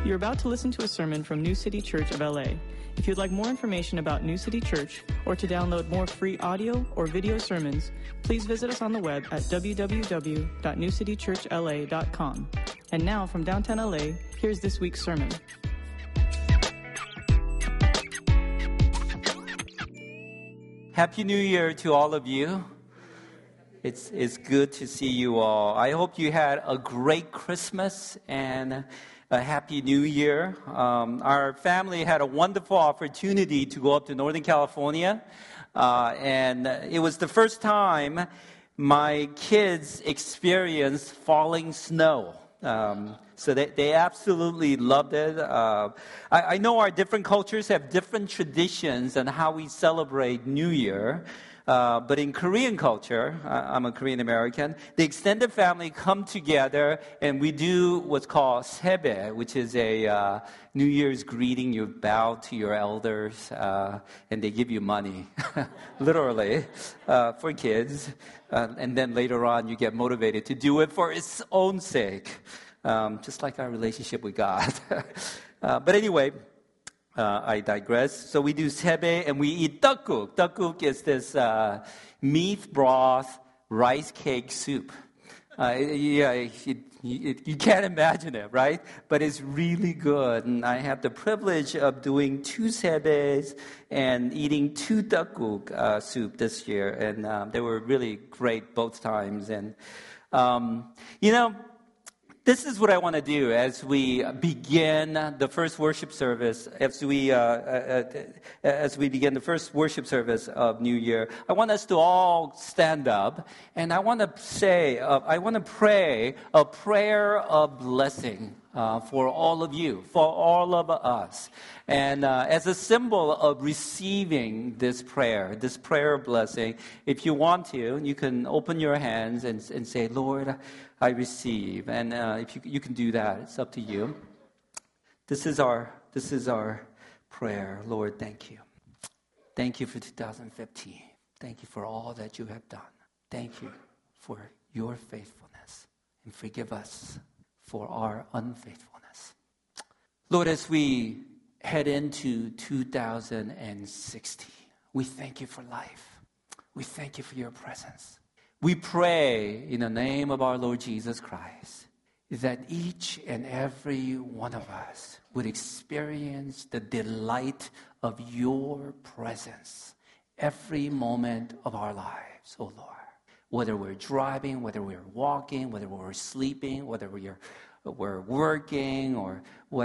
You're about to listen to a sermon from New City Church of LA. If you'd like more information about New City Church or to download more free audio or video sermons, please visit us on the web at www.newcitychurchla.com. And now from downtown LA, here's this week's sermon. Happy New Year to all of you. It's good to see you all. I hope you had a great Christmas and a Happy New Year. Our family had a wonderful opportunity to go up to Northern California. And it was the first time my kids experienced falling snow. So they absolutely loved it. I know our different cultures have different traditions on how we celebrate New Year. But in Korean culture, I'm a Korean American, the extended family come together and we do what's called sebae, which is a New Year's greeting. You bow to your elders and they give you money, literally, for kids. And then later on you get motivated to do it for its own sake, just like our relationship with God. But anyway, I digress. So we do sebae and we eat tteokguk. Tteokguk is this meat broth rice cake soup. You can't imagine it, right? But it's really good. And I have the privilege of doing 2 sebaes and eating 2 tteokguk soup this year. And they were really great both times. And, this is what I want to do as we begin the first worship service. As we begin the first worship service of New Year, I want us to all stand up, and I want to pray a prayer of blessing for all of you, for all of us, and as a symbol of receiving this prayer of blessing. If you want to, you can open your hands and say, Lord, I receive. And if you can do that, it's up to you. This is our prayer. Lord, thank you. Thank you for 2015. Thank you for all that you have done. Thank you for your faithfulness. And forgive us for our unfaithfulness. Lord, as we head into 2016, we thank you for life. We thank you for your presence. We pray in the name of our Lord Jesus Christ that each and every one of us would experience the delight of your presence every moment of our lives, oh Lord. Whether we're driving, whether we're walking, whether we're sleeping, whether we're working, or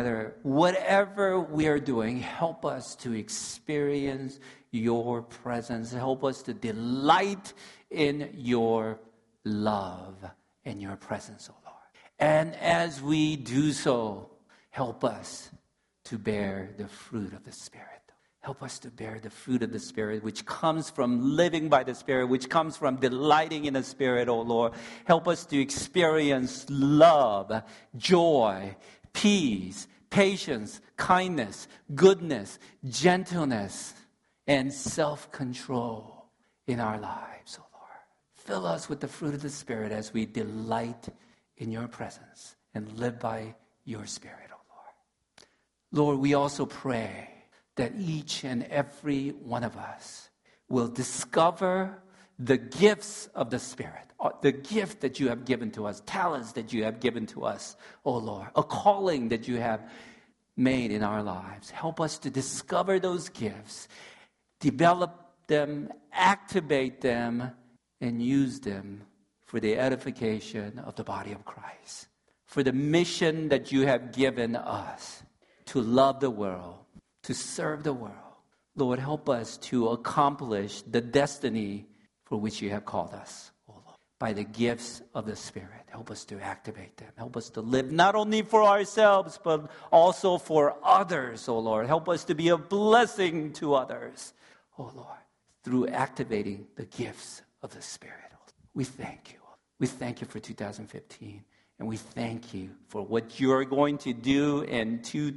whatever we are doing, help us to experience your presence. Help us to delight in your love and your presence, oh Lord. And as we do so, help us to bear the fruit of the Spirit. Help us to bear the fruit of the Spirit, which comes from living by the Spirit, which comes from delighting in the Spirit, oh Lord. Help us to experience love, joy, peace, patience, kindness, goodness, gentleness, and self-control in our lives, oh Lord. Fill us with the fruit of the Spirit as we delight in your presence and live by your Spirit, oh Lord. Lord, we also pray that each and every one of us will discover the gifts of the Spirit, the gift that you have given to us, talents that you have given to us, oh Lord, a calling that you have made in our lives. Help us to discover those gifts, develop them, activate them, and use them for the edification of the body of Christ, for the mission that you have given us to love the world, to serve the world. Lord, help us to accomplish the destiny for which you have called us, oh Lord. By the gifts of the Spirit, help us to activate them. Help us to live not only for ourselves, but also for others, oh Lord. Help us to be a blessing to others, oh Lord, through activating the gifts of the Spirit. We thank you. We thank you for 2015. And we thank you for what you're going to do in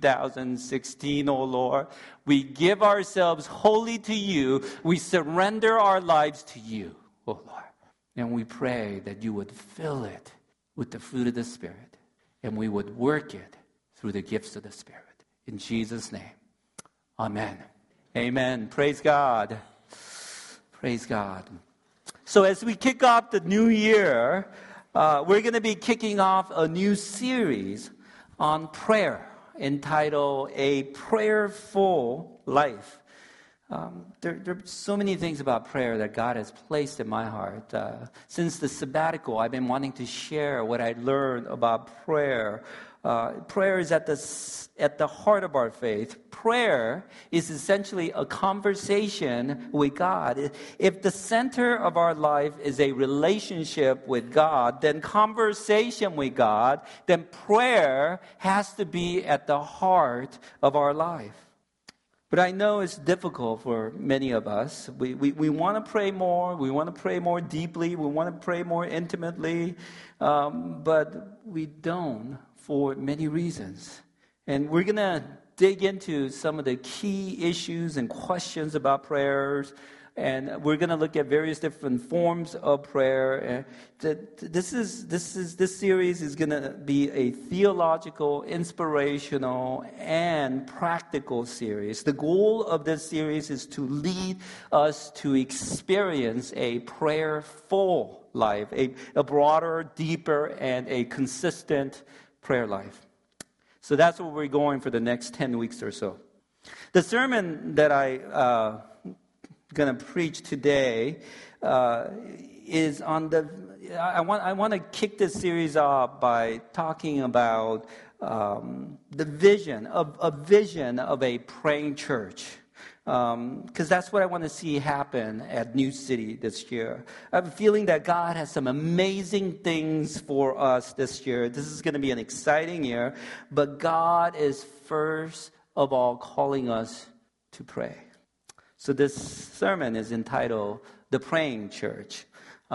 2016, oh Lord. We give ourselves wholly to you. We surrender our lives to you, oh Lord. And we pray that you would fill it with the fruit of the Spirit. And we would work it through the gifts of the Spirit. In Jesus' name, amen. Amen. Praise God. Praise God. So as we kick off the new year, we're going to be kicking off a new series on prayer entitled A Prayerful Life. There are so many things about prayer that God has placed in my heart. Since the sabbatical, I've been wanting to share what I learned about prayer. Prayer is at the heart of our faith. Prayer is essentially a conversation with God. If the center of our life is a relationship with God, then conversation with God, then prayer has to be at the heart of our life. But I know it's difficult for many of us. We want to pray more. We want to pray more deeply. We want to pray more intimately. But we don't for many reasons. And we're going to dig into some of the key issues and questions about prayers. And we're going to look at various different forms of prayer. This series is going to be a theological, inspirational, and practical series. The goal of this series is to lead us to experience a prayerful life, a broader, deeper, and a consistent prayer life. So that's where we're going for the next 10 weeks or so. The sermon that I going to preach today is on I want to kick this series off by talking about the vision of a praying church, because that's what I want to see happen at New City this year. I have a feeling that God has some amazing things for us this year. This is going to be an exciting year, but God is first of all calling us to pray. So this sermon is entitled The Praying Church.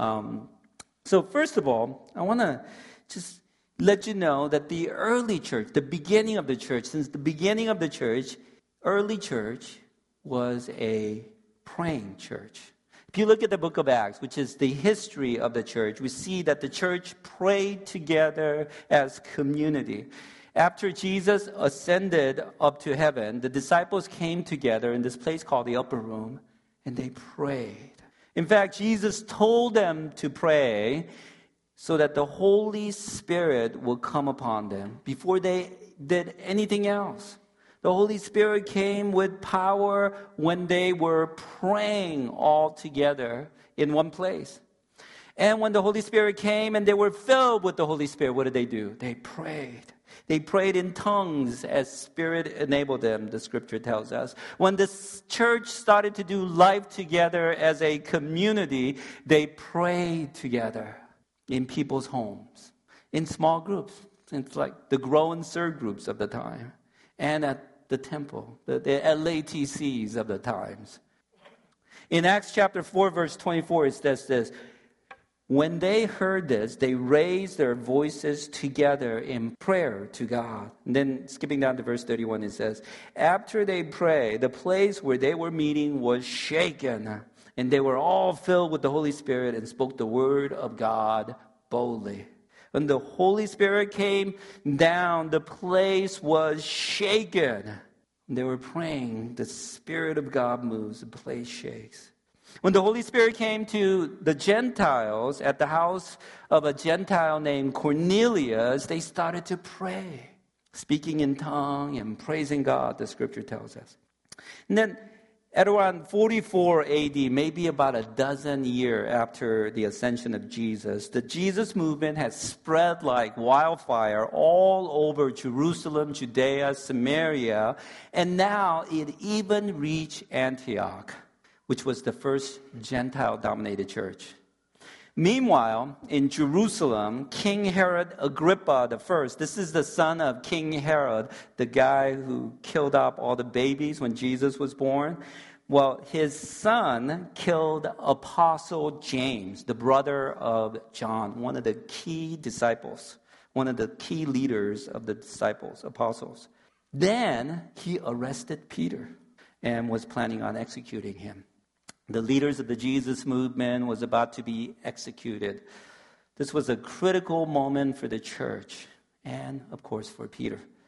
So first of all, I want to just let you know that the early church, the beginning of the church, since the beginning of the church, early church was a praying church. If you look at the book of Acts, which is the history of the church, we see that the church prayed together as community. After Jesus ascended up to heaven, the disciples came together in this place called the upper room, and they prayed. In fact, Jesus told them to pray so that the Holy Spirit will come upon them before they did anything else. The Holy Spirit came with power when they were praying all together in one place. And when the Holy Spirit came and they were filled with the Holy Spirit, what did they do? They prayed. They prayed in tongues as Spirit enabled them, the scripture tells us. When the church started to do life together as a community, they prayed together in people's homes, in small groups. It's like the grow and serve groups of the time, and at the temple, the LATCs of the times. In Acts chapter 4, verse 24, it says this: when they heard this, they raised their voices together in prayer to God. And then skipping down to verse 31, it says, after they prayed, the place where they were meeting was shaken, and they were all filled with the Holy Spirit and spoke the word of God boldly. When the Holy Spirit came down, the place was shaken. They were praying, the Spirit of God moves, the place shakes. When the Holy Spirit came to the Gentiles at the house of a Gentile named Cornelius, they started to pray, speaking in tongue and praising God, the scripture tells us. And then at around 44 AD, maybe about a dozen years after the ascension of Jesus, the Jesus movement has spread like wildfire all over Jerusalem, Judea, Samaria, and now it even reached Antioch, which was the first Gentile-dominated church. Meanwhile, in Jerusalem, King Herod Agrippa I, this is the son of King Herod, the guy who killed off all the babies when Jesus was born. Well, his son killed Apostle James, the brother of John, one of the key disciples, one of the key leaders of the disciples, apostles. Then he arrested Peter and was planning on executing him. The leaders of the Jesus movement was about to be executed. This was a critical moment for the church and, of course, for Peter.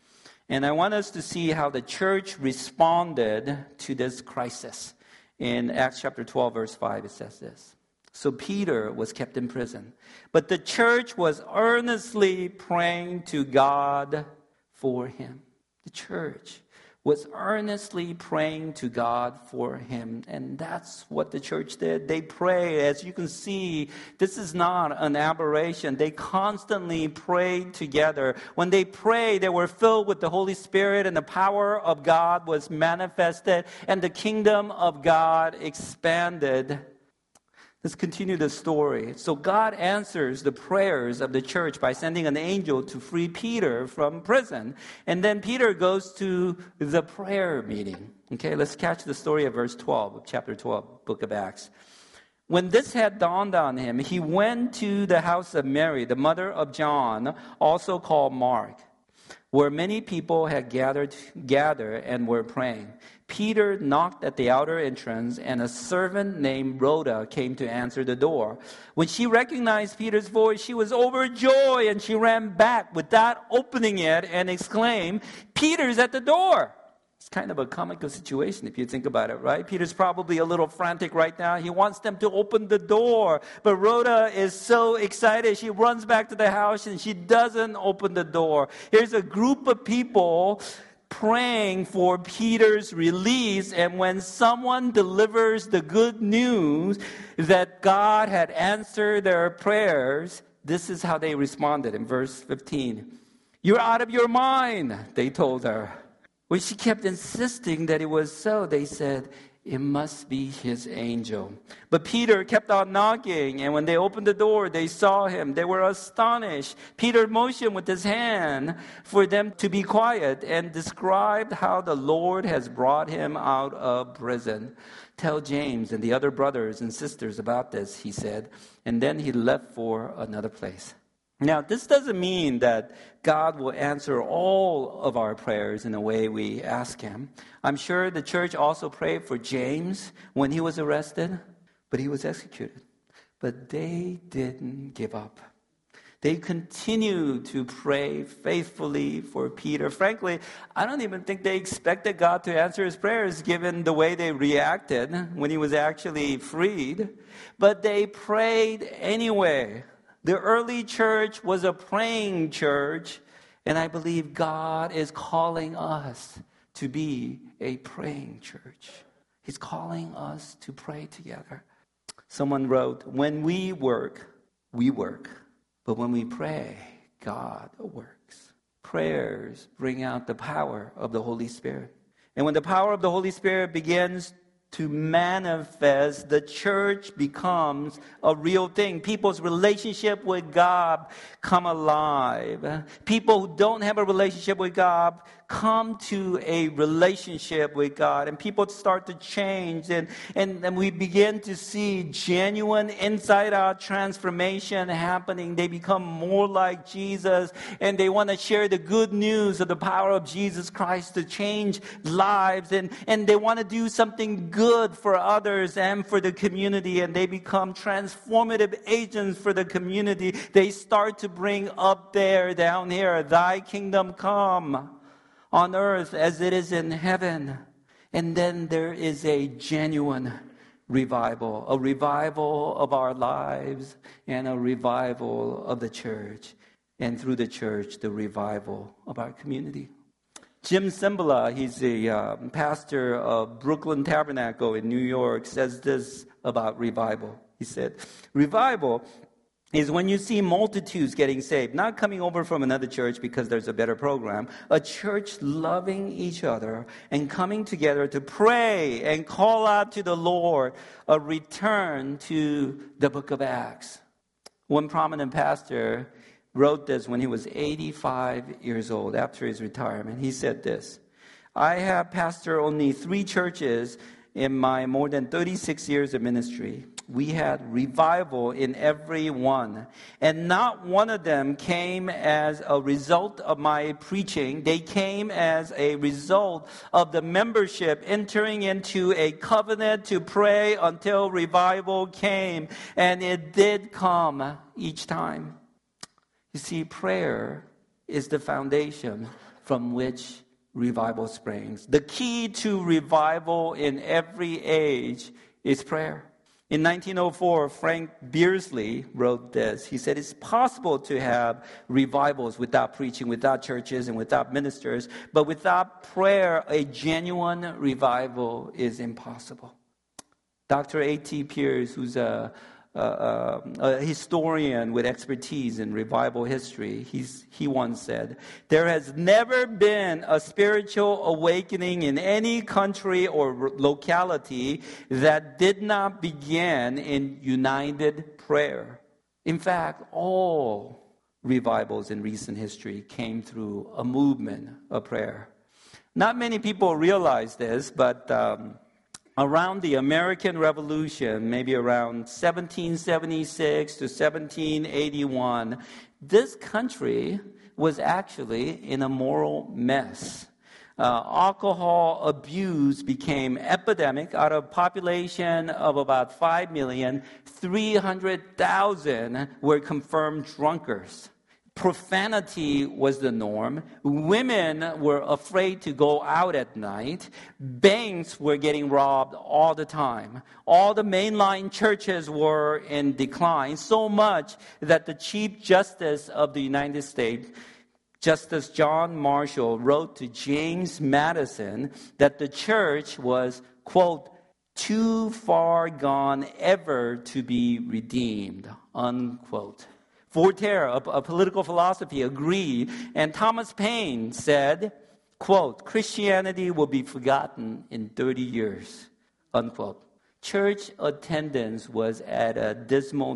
And I want us to see how the church responded to this crisis. In Acts chapter 12, verse 5, it says this. So Peter was kept in prison, but the church was earnestly praying to God for him. The church was earnestly praying to God for him. And that's what the church did. They prayed. As you can see, this is not an aberration. They constantly prayed together. When they prayed, they were filled with the Holy Spirit, and the power of God was manifested, and the kingdom of God expanded. Let's continue the story. So God answers the prayers of the church by sending an angel to free Peter from prison. And then Peter goes to the prayer meeting. Okay, let's catch the story of verse 12 of chapter 12, book of Acts. When this had dawned on him, he went to the house of Mary, the mother of John, also called Mark, where many people had gathered and were praying. Peter knocked at the outer entrance, and a servant named Rhoda came to answer the door. When she recognized Peter's voice, she was overjoyed, and she ran back without opening it and exclaimed, "Peter's at the door." It's kind of a comical situation if you think about it, right? Peter's probably a little frantic right now. He wants them to open the door. But Rhoda is so excited. She runs back to the house and she doesn't open the door. Here's a group of people praying for Peter's release. And when someone delivers the good news that God had answered their prayers, this is how they responded in verse 15. "You're out of your mind," they told her. When she kept insisting that it was so, they said, "It must be his angel." But Peter kept on knocking, and when they opened the door, they saw him. They were astonished. Peter motioned with his hand for them to be quiet and described how the Lord has brought him out of prison. "Tell James and the other brothers and sisters about this," he said, and then he left for another place. Now, this doesn't mean that God will answer all of our prayers in the way we ask him. I'm sure the church also prayed for James when he was arrested, but he was executed. But they didn't give up. They continued to pray faithfully for Peter. Frankly, I don't even think they expected God to answer his prayers given the way they reacted when he was actually freed. But they prayed anyway. The early church was a praying church, and I believe God is calling us to be a praying church. He's calling us to pray together. Someone wrote, "When we work, but when we pray, God works." Prayers bring out the power of the Holy Spirit. And when the power of the Holy Spirit begins to manifest, the church becomes a real thing. People's relationship with God come alive. People who don't have a relationship with God come to a relationship with God, and people start to change, and we begin to see genuine inside-out transformation happening. They become more like Jesus, and they want to share the good news of the power of Jesus Christ to change lives, and they want to do something good for others and for the community, and they become transformative agents for the community. They start to bring up there, down here, "Thy kingdom come on earth as it is in heaven." And then there is a genuine revival, a revival of our lives and a revival of the church. And through the church, the revival of our community. Jim Cymbala, he's a pastor of Brooklyn Tabernacle in New York, says this about revival. He said, "Revival is when you see multitudes getting saved, not coming over from another church because there's a better program, a church loving each other and coming together to pray and call out to the Lord, a return to the book of Acts." One prominent pastor wrote this when he was 85 years old after his retirement. He said this, "I have pastored only 3 churches in my more than 36 years of ministry. We had revival in every one. And not one of them came as a result of my preaching. They came as a result of the membership entering into a covenant to pray until revival came. And it did come each time." You see, prayer is the foundation from which revival springs. The key to revival in every age is prayer. In 1904, Frank Beardsley wrote this. He said, it's possible to have revivals without preaching, without churches, and without ministers, but without prayer, a genuine revival is impossible. Dr. A.T. Pierce, who's a historian with expertise in revival history, he once said, there has never been a spiritual awakening in any country or locality that did not begin in united prayer. In fact, all revivals in recent history came through a movement of prayer. Not many people realize this, but around the American Revolution, maybe around 1776 to 1781, this country was actually in a moral mess. Alcohol abuse became epidemic. Out of a population of about 5 million, 300,000 were confirmed drunkards. Profanity was the norm. Women were afraid to go out at night. Banks were getting robbed all the time. All the mainline churches were in decline, so much that the Chief Justice of the United States, Justice John Marshall, wrote to James Madison that the church was, quote, too far gone ever to be redeemed, unquote. Voltaire, a political philosophy, agreed, and Thomas Paine said, quote, Christianity will be forgotten in 30 years, unquote. Church attendance was at a dismal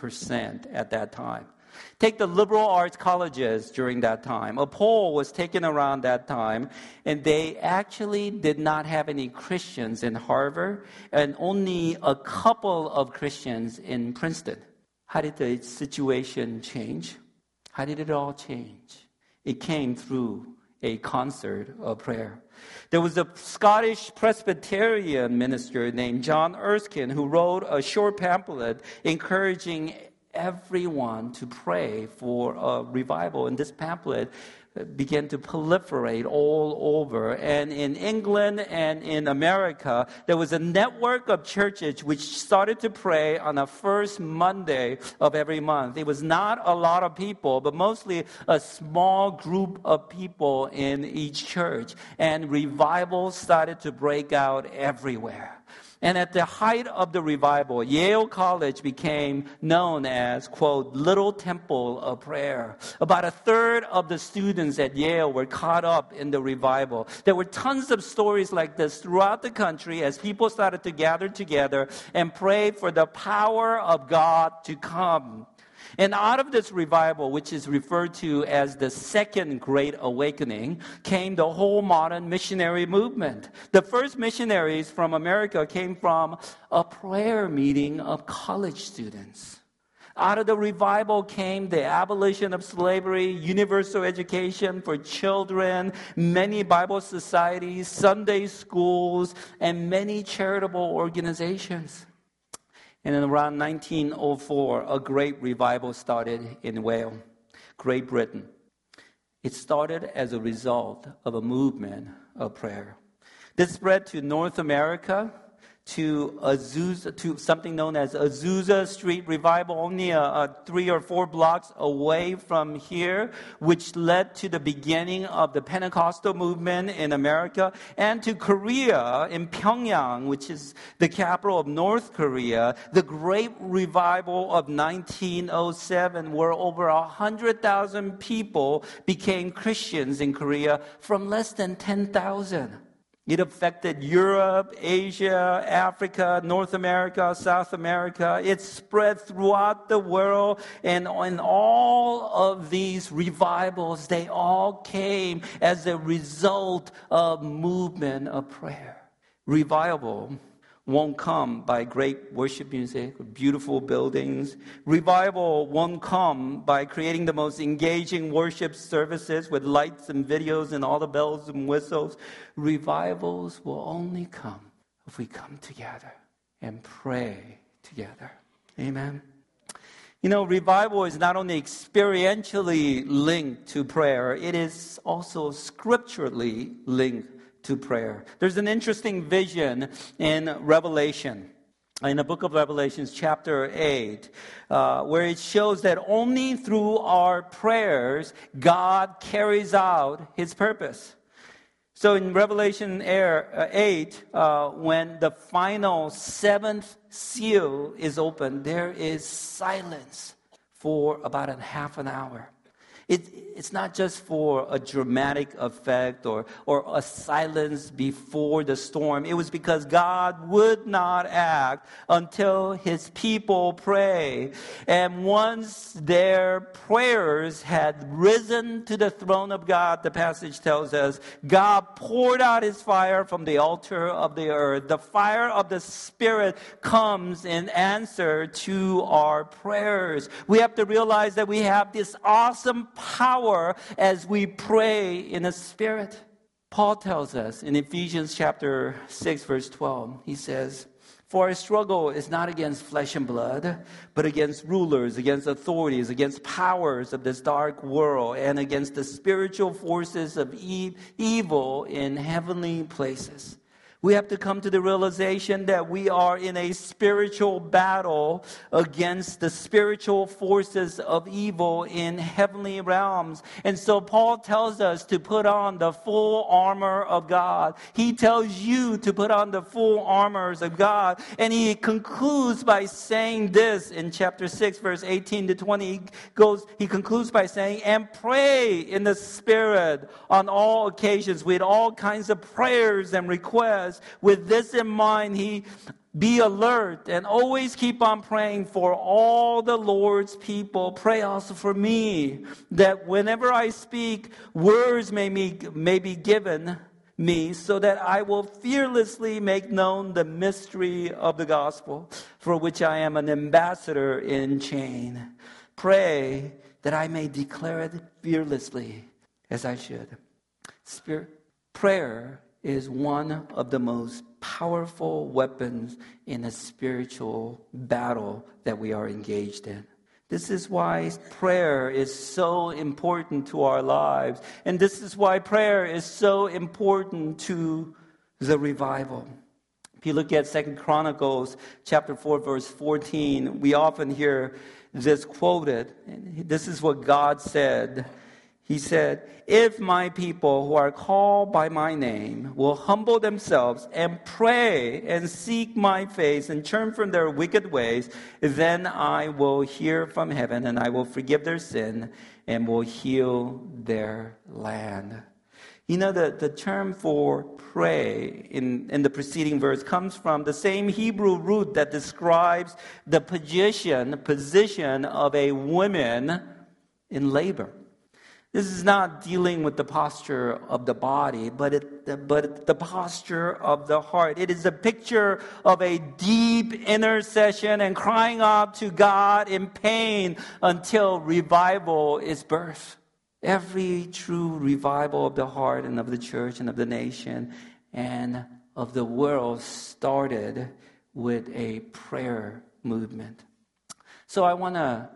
10% at that time. Take the liberal arts colleges during that time. A poll was taken around that time, and they actually did not have any Christians in Harvard and only a couple of Christians in Princeton. How did the situation change? How did it all change? It came through a concert of prayer. There was a Scottish Presbyterian minister named John Erskine who wrote a short pamphlet encouraging everyone to pray for a revival. And this pamphlet began to proliferate all over. And in England and in America, there was a network of churches which started to pray on the first Monday of every month. It was not a lot of people, but mostly a small group of people in each church. And revival started to break out everywhere. And at the height of the revival, Yale College became known as, quote, Little Temple of Prayer. About a third of the students at Yale were caught up in the revival. There were tons of stories like this throughout the country as people started to gather together and pray for the power of God to come. And out of this revival, which is referred to as the Second Great Awakening, came the whole modern missionary movement. The first missionaries from America came from a prayer meeting of college students. Out of the revival came the abolition of slavery, universal education for children, many Bible societies, Sunday schools, and many charitable organizations. And in around 1904, a great revival started in Wales, Great Britain. It started as a result of a movement of prayer. This spread to North America, to Azusa, to something known as Azusa Street Revival, only 3 or 4 blocks away from here, which led to the beginning of the Pentecostal movement in America, and to Korea, in Pyongyang, which is the capital of North Korea, the Great Revival of 1907, where over 100,000 people became Christians in Korea from less than 10,000. It affected Europe, Asia, Africa, North America, South America. It spread throughout the world. And in all of these revivals, they all came as a result of movement of prayer. Revival won't come by great worship music or beautiful buildings. Revival won't come by creating the most engaging worship services with lights and videos and all the bells and whistles. Revivals will only come if we come together and pray together. Amen. You know, revival is not only experientially linked to prayer, it is also scripturally linked to prayer. There's an interesting vision in Revelation, in the book of Revelations, chapter 8, where it shows that only through our prayers, God carries out His purpose. So in Revelation 8, when the final seventh seal is opened, there is silence for about a half an hour. It's not just for a dramatic effect or a silence before the storm. It was because God would not act until His people pray. And once their prayers had risen to the throne of God, the passage tells us, God poured out His fire from the altar of the earth. The fire of the Spirit comes in answer to our prayers. We have to realize that we have this awesome power as we pray in the Spirit. Paul tells us in Ephesians chapter 6, verse 12, he says, "For our struggle is not against flesh and blood, but against rulers, against authorities, against powers of this dark world, and against the spiritual forces of evil in heavenly places." We have to come to the realization that we are in a spiritual battle against the spiritual forces of evil in heavenly realms. And so Paul tells us to put on the full armor of God. He tells you to put on the full armors of God. And he concludes by saying this in chapter 6, verse 18 to 20. He concludes by saying, "And pray in the Spirit on all occasions with all kinds of prayers and requests. With this in mind, be alert and always keep on praying for all the Lord's people. Pray also for me, that whenever I speak, words may be given me, so that I will fearlessly make known the mystery of the gospel, for which I am an ambassador in chain. Pray that I may declare it fearlessly as I should." Prayer is one of the most powerful weapons in a spiritual battle that we are engaged in. This is why prayer is so important to our lives. And this is why prayer is so important to the revival. If you look at 2 Chronicles chapter 4, verse 14, we often hear this quoted. This is what God said. He said, "If my people who are called by my name will humble themselves and pray and seek my face and turn from their wicked ways, then I will hear from heaven and I will forgive their sin and will heal their land." You know, the term for pray in the preceding verse comes from the same Hebrew root that describes the position of a woman in labor. This is not dealing with the posture of the body, but the posture of the heart. It is a picture of a deep intercession and crying out to God in pain until revival is birthed. Every true revival of the heart and of the church and of the nation and of the world started with a prayer movement. So I want to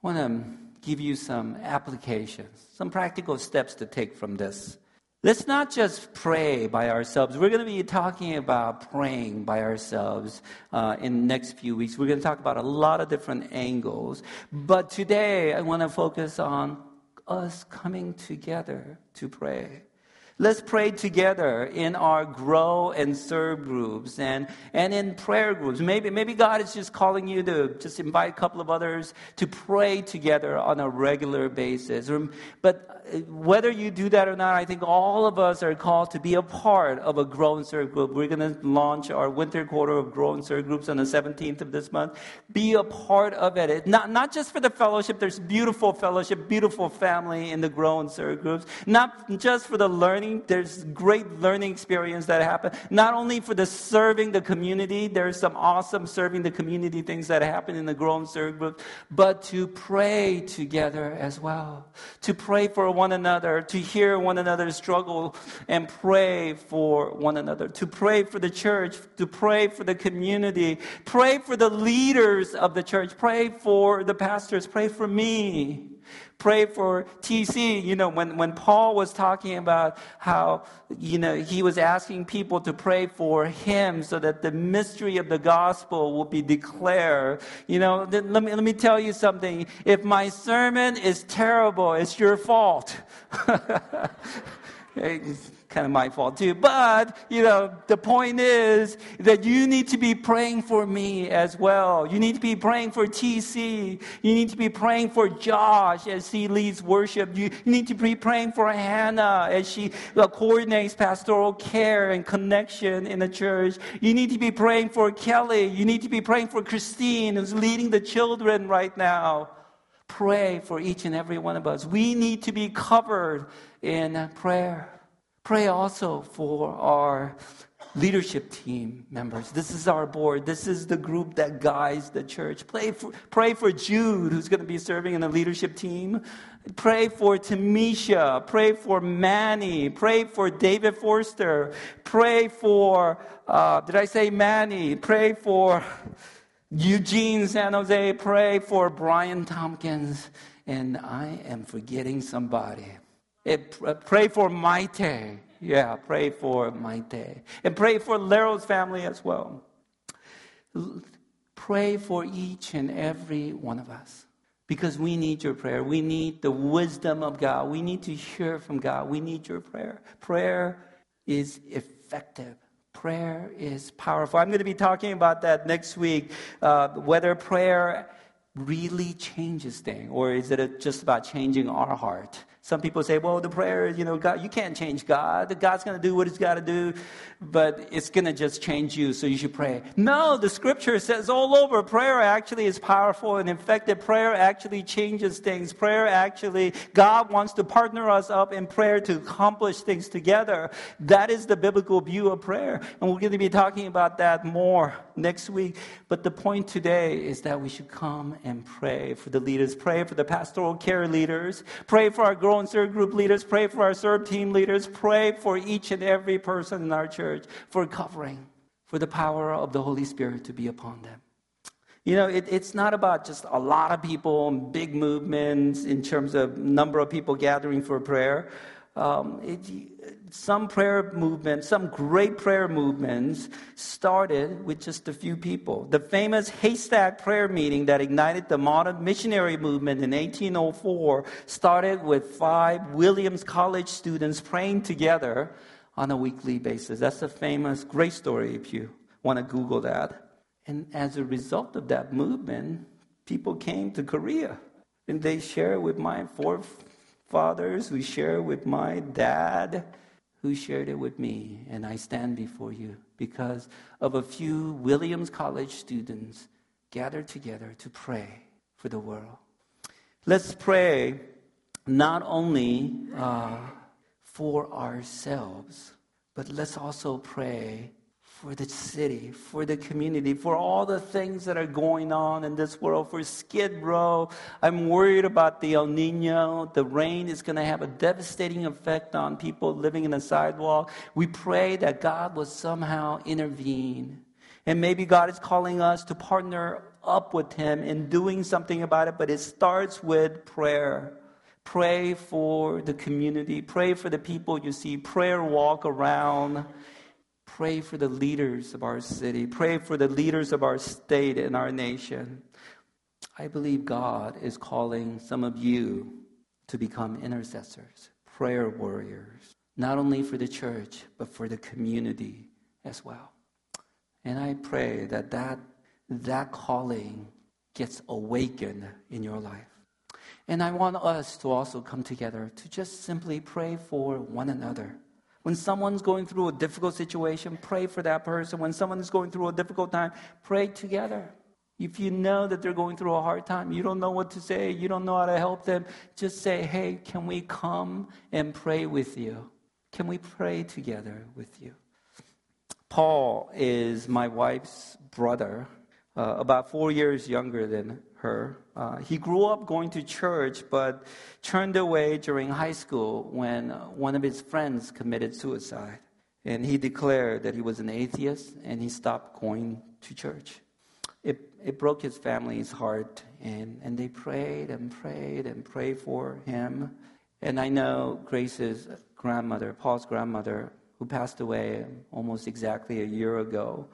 give you some applications, some practical steps to take from this. Let's not just pray by ourselves. We're going to be talking about praying by ourselves in the next few weeks. We're going to talk about a lot of different angles. But today, I want to focus on us coming together to pray. Let's pray together in our grow and serve groups and in prayer groups. Maybe God is just calling you to just invite a couple of others to pray together on a regular basis. But whether you do that or not, I think all of us are called to be a part of a grow and serve group. We're going to launch our winter quarter of grow and serve groups on the 17th of this month. Be a part of it. Not just for the fellowship. There's beautiful fellowship, beautiful family in the grow and serve groups. Not just for the learning There's great learning experience that happen. Not only for the serving the community, there's some awesome serving the community things that happen in the Grow and Serve group, but to pray together as well. To pray for one another, to hear one another's struggle and pray for one another. To pray for the church, to pray for the community, pray for the leaders of the church, pray for the pastors, pray for me. Pray for TC. When Paul was talking about how, he was asking people to pray for him so that the mystery of the gospel will be declared. Let me tell you something. If my sermon is terrible, it's your fault. It's kind of my fault too. But, the point is that you need to be praying for me as well. You need to be praying for TC. You need to be praying for Josh as he leads worship. You need to be praying for Hannah as she coordinates pastoral care and connection in the church. You need to be praying for Kelly. You need to be praying for Christine, who's leading the children right now. Pray for each and every one of us. We need to be covered in prayer. Pray also for our leadership team members. This is our board. This is the group that guides the church. Pray for Jude, who's going to be serving in the leadership team. Pray for Tamisha. Pray for Manny. Pray for David Forster. Pray for, did I say Manny? Pray for Eugene San Jose. Pray for Brian Tompkins. And I am forgetting somebody. Pray for Maite. Yeah, pray for Maite. And pray for Lero's family as well. Pray for each and every one of us. Because we need your prayer. We need the wisdom of God. We need to hear from God. We need your prayer. Prayer is effective. Prayer is powerful. I'm going to be talking about that next week. Whether prayer really changes things, or is it just about changing our heart? Some people say, well, the prayer, God, you can't change God. God's going to do what He's got to do, but it's going to just change you, so you should pray. No, the scripture says all over, prayer actually is powerful and effective. Prayer actually changes things. God wants to partner us up in prayer to accomplish things together. That is the biblical view of prayer. And we're going to be talking about that more next week. But the point today is that we should come and pray for the leaders. Pray for the pastoral care leaders. Pray for our Grow and Serve group leaders. Pray for our Serve team leaders. Pray for each and every person in our church for covering, for the power of the Holy Spirit to be upon them. It's not about just a lot of people and big movements in terms of number of people gathering for prayer. Some great prayer movements started with just a few people. The famous Haystack prayer meeting that ignited the modern missionary movement in 1804 started with 5 Williams College students praying together on a weekly basis. That's a famous, great story if you want to Google that. And as a result of that movement, people came to Korea. And they share with my forefathers, who share with my dad, who shared it with me. And I stand before you because of a few Williams College students gathered together to pray for the world. Let's pray not only for ourselves, but let's also pray for the city, for the community, for all the things that are going on in this world, for Skid Row. I'm worried about the El Nino. The rain is going to have a devastating effect on people living in the sidewalk. We pray that God will somehow intervene. And maybe God is calling us to partner up with Him in doing something about it, but it starts with prayer. Pray for the community. Pray for the people you see. Prayer walk around. Pray for the leaders of our city. Pray for the leaders of our state and our nation. I believe God is calling some of you to become intercessors, prayer warriors, not only for the church, but for the community as well. And I pray that calling gets awakened in your life. And I want us to also come together to just simply pray for one another. When someone's going through a difficult situation, pray for that person. When someone is going through a difficult time, pray together. If you know that they're going through a hard time, you don't know what to say, you don't know how to help them, just say, hey, can we come and pray with you? can we pray together with you? Paul is my wife's brother, about 4 years younger than her. He grew up going to church, but turned away during high school when one of his friends committed suicide. And he declared that he was an atheist, and he stopped going to church. It broke his family's heart, and they prayed and prayed and prayed for him. And I know Grace's grandmother, Paul's grandmother, who passed away almost exactly a year ago,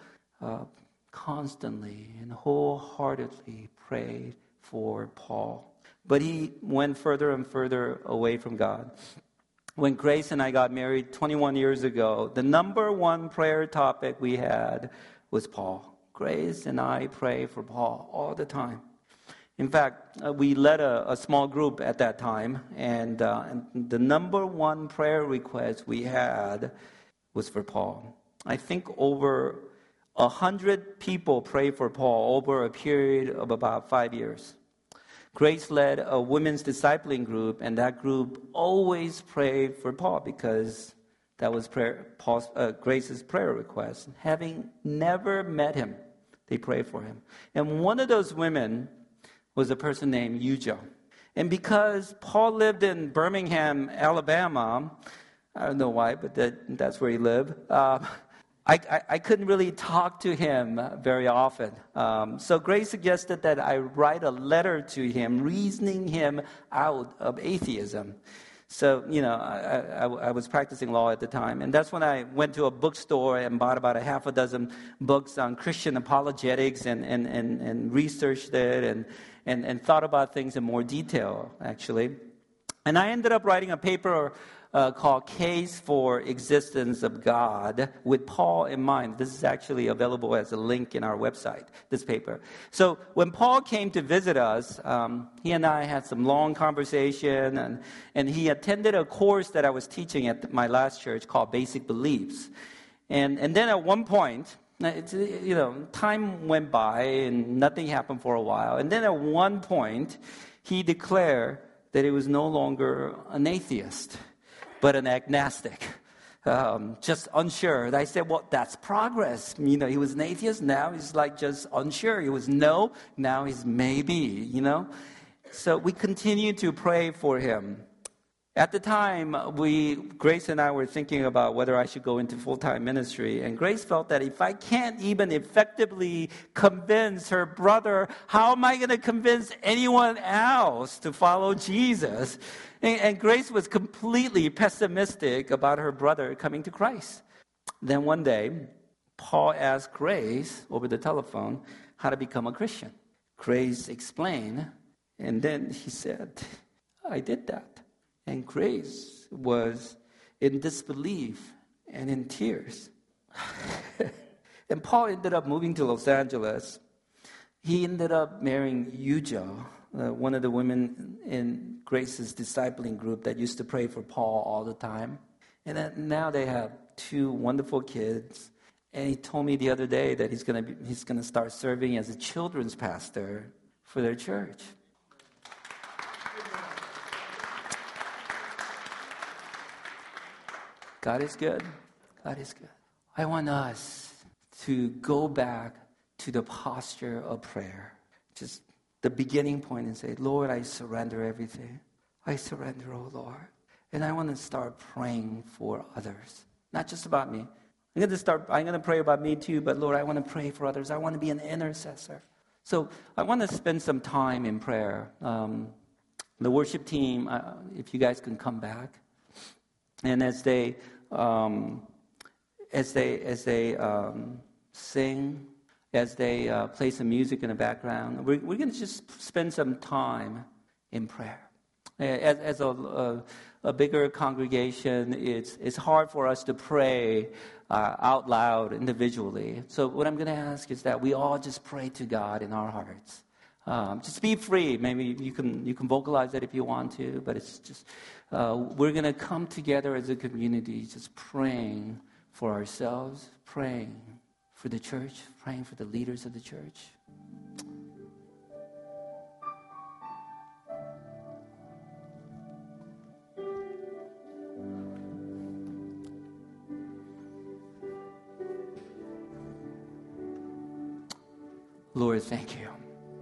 constantly and wholeheartedly prayed for Paul. But he went further and further away from God. When Grace and I got married 21 years ago, the number one prayer topic we had was Paul. Grace and I pray for Paul all the time. In fact, we led a small group at that time, and the number one prayer request we had was for Paul. I think over 100 people prayed for Paul over a period of about 5 years. Grace led a women's discipling group, and that group always prayed for Paul because that was Grace's prayer request. Having never met him, they prayed for him. And one of those women was a person named Yuja. And because Paul lived in Birmingham, Alabama, I don't know why, but that's where he lived, I couldn't really talk to him very often. So Grace suggested that I write a letter to him, reasoning him out of atheism. So, I was practicing law at the time. And that's when I went to a bookstore and bought about a half a dozen books on Christian apologetics and researched it and thought about things in more detail, actually. And I ended up writing a paper called Case for Existence of God with Paul in mind. This is actually available as a link in our website, this paper. So when Paul came to visit us, he and I had some long conversation, and he attended a course that I was teaching at my last church called Basic Beliefs. And then at one point, time went by and nothing happened for a while. And then at one point, he declared that he was no longer an atheist, but an agnostic, just unsure. And I said, well, that's progress. He was an atheist, now he's just unsure. He was no, now he's maybe, So we continued to pray for him. At the time, Grace and I were thinking about whether I should go into full-time ministry. And Grace felt that if I can't even effectively convince her brother, how am I going to convince anyone else to follow Jesus? And Grace was completely pessimistic about her brother coming to Christ. Then one day, Paul asked Grace over the telephone how to become a Christian. Grace explained, and then he said, I did that. And Grace was in disbelief and in tears. And Paul ended up moving to Los Angeles. He ended up marrying Yuja, one of the women in Grace's discipling group that used to pray for Paul all the time. And now they have 2 wonderful kids. And he told me the other day that he's going to start serving as a children's pastor for their church. God is good. God is good. I want us to go back to the posture of prayer. Just the beginning point and say, Lord, I surrender everything. I surrender, oh Lord. And I want to start praying for others. Not just about me. I'm going to pray about me too, but Lord, I want to pray for others. I want to be an intercessor. So I want to spend some time in prayer. The worship team, if you guys can come back. And as they sing, as they play some music in the background, we're going to just spend some time in prayer. As a bigger congregation, it's hard for us to pray out loud individually. So what I'm going to ask is that we all just pray to God in our hearts. Just be free. Maybe you can vocalize it if you want to, but it's just we're going to come together as a community, just praying for ourselves, praying for the church, praying for the leaders of the church. Lord, thank you.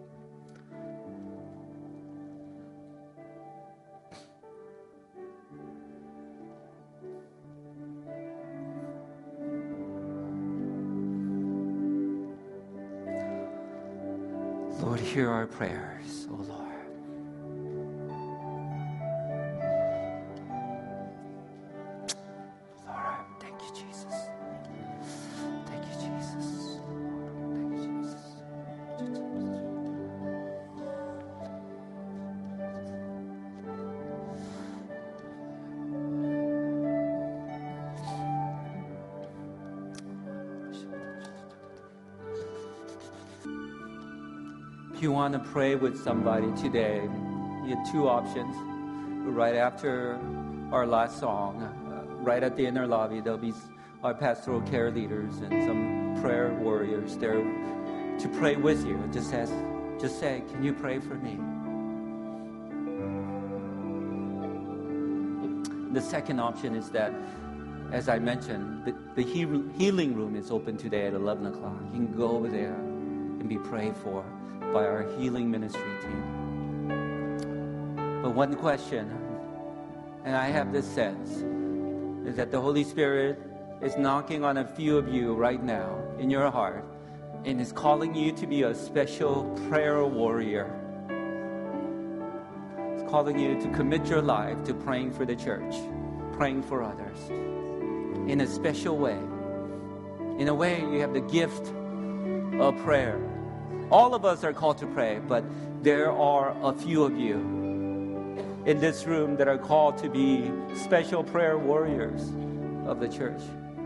Lord, hear our prayers, oh Lord. Lord, thank you, Jesus. Thank you, Jesus. Thank you, Jesus. If you want to pray with somebody today, you have two options. Right after our last song, right at the inner lobby, there'll be our pastoral care leaders and some prayer warriors there to pray with you. Just say, can you pray for me? The second option is that, as I mentioned, the healing room is open today at 11 o'clock. You can go over there and be prayed for by our healing ministry team. But one question, and I have this sense, is that the Holy Spirit is knocking on a few of you right now in your heart and is calling you to be a special prayer warrior. It's calling you to commit your life to praying for the church, praying for others in a special way. In a way, you have the gift of prayer. All of us are called to pray, but there are a few of you in this room that are called to be special prayer warriors of the church.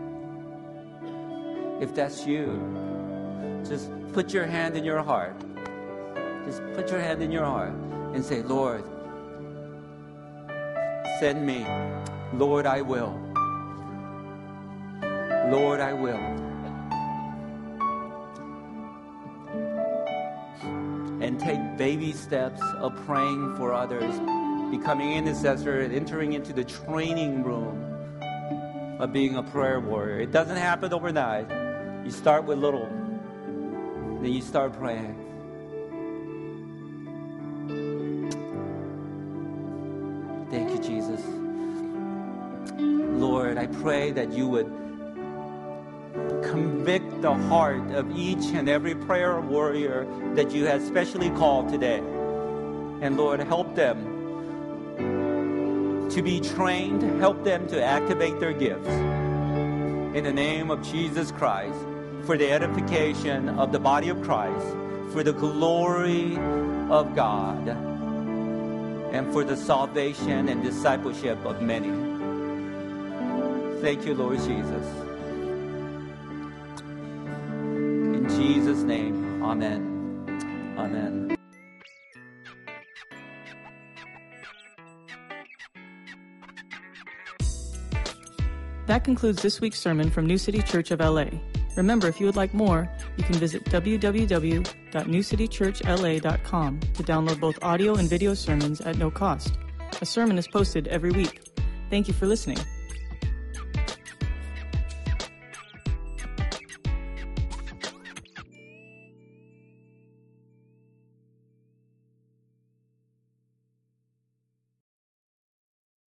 If that's you, just put your hand in your heart. Just put your hand in your heart and say, Lord, send me. Lord, I will. Lord, I will. And take baby steps of praying for others, becoming intercessor, and entering into the training room of being a prayer warrior. It doesn't happen overnight. You start with little, then you start praying. Thank you, Jesus. Lord, I pray that you would convict the heart of each and every prayer warrior that you have specially called today. And Lord, help them to be trained, help them to activate their gifts. In the name of Jesus Christ, for the edification of the body of Christ, for the glory of God, and for the salvation and discipleship of many. Thank you, Lord Jesus. In Jesus' name, amen. Amen. That concludes this week's sermon from New City Church of LA. Remember, if you would like more, you can visit www.newcitychurchla.com to download both audio and video sermons at no cost. A sermon is posted every week. Thank you for listening.